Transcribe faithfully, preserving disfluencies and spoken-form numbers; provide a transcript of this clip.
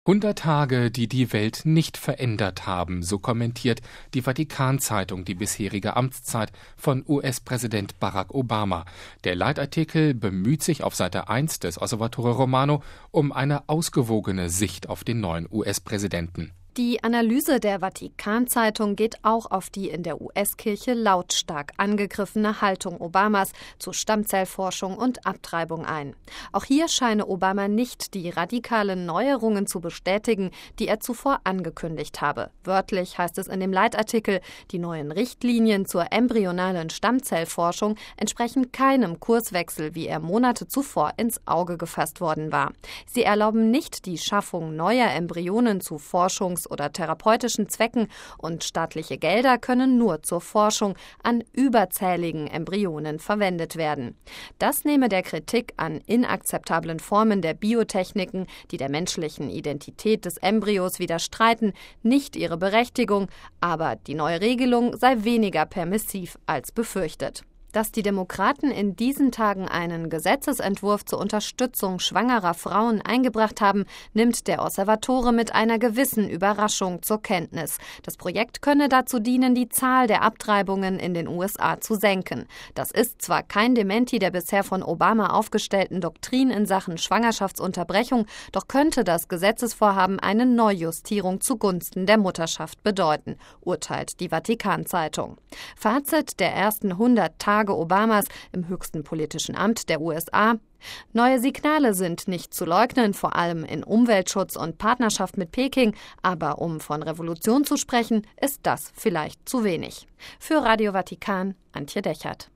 hundert Tage, die die Welt nicht verändert haben, so kommentiert die Vatikan-Zeitung die bisherige Amtszeit von U S-Präsident Barack Obama. Der Leitartikel bemüht sich auf Seite eins des Osservatore Romano um eine ausgewogene Sicht auf den neuen U S-Präsidenten. Die Analyse der Vatikan-Zeitung geht auch auf die in der U S-Kirche lautstark angegriffene Haltung Obamas zu Stammzellforschung und Abtreibung ein. Auch hier scheine Obama nicht die radikalen Neuerungen zu bestätigen, die er zuvor angekündigt habe. Wörtlich heißt es in dem Leitartikel, die neuen Richtlinien zur embryonalen Stammzellforschung entsprechen keinem Kurswechsel, wie er Monate zuvor ins Auge gefasst worden war. Sie erlauben nicht die Schaffung neuer Embryonen zu Forschungs- oder therapeutischen Zwecken und staatliche Gelder können nur zur Forschung an überzähligen Embryonen verwendet werden. Das nehme der Kritik an inakzeptablen Formen der Biotechniken, die der menschlichen Identität des Embryos widerstreiten, nicht ihre Berechtigung, aber die neue Regelung sei weniger permissiv als befürchtet. Dass die Demokraten in diesen Tagen einen Gesetzesentwurf zur Unterstützung schwangerer Frauen eingebracht haben, nimmt der Osservatore mit einer gewissen Überraschung zur Kenntnis. Das Projekt könne dazu dienen, die Zahl der Abtreibungen in den U S A zu senken. Das ist zwar kein Dementi der bisher von Obama aufgestellten Doktrin in Sachen Schwangerschaftsunterbrechung, doch könnte das Gesetzesvorhaben eine Neujustierung zugunsten der Mutterschaft bedeuten, urteilt die Vatikan-Zeitung. Fazit der ersten hundert Tage Obamas im höchsten politischen Amt der U S A. Neue Signale sind nicht zu leugnen, vor allem in Umweltschutz und Partnerschaft mit Peking. Aber um von Revolution zu sprechen, ist das vielleicht zu wenig. Für Radio Vatikan, Antje Dechert.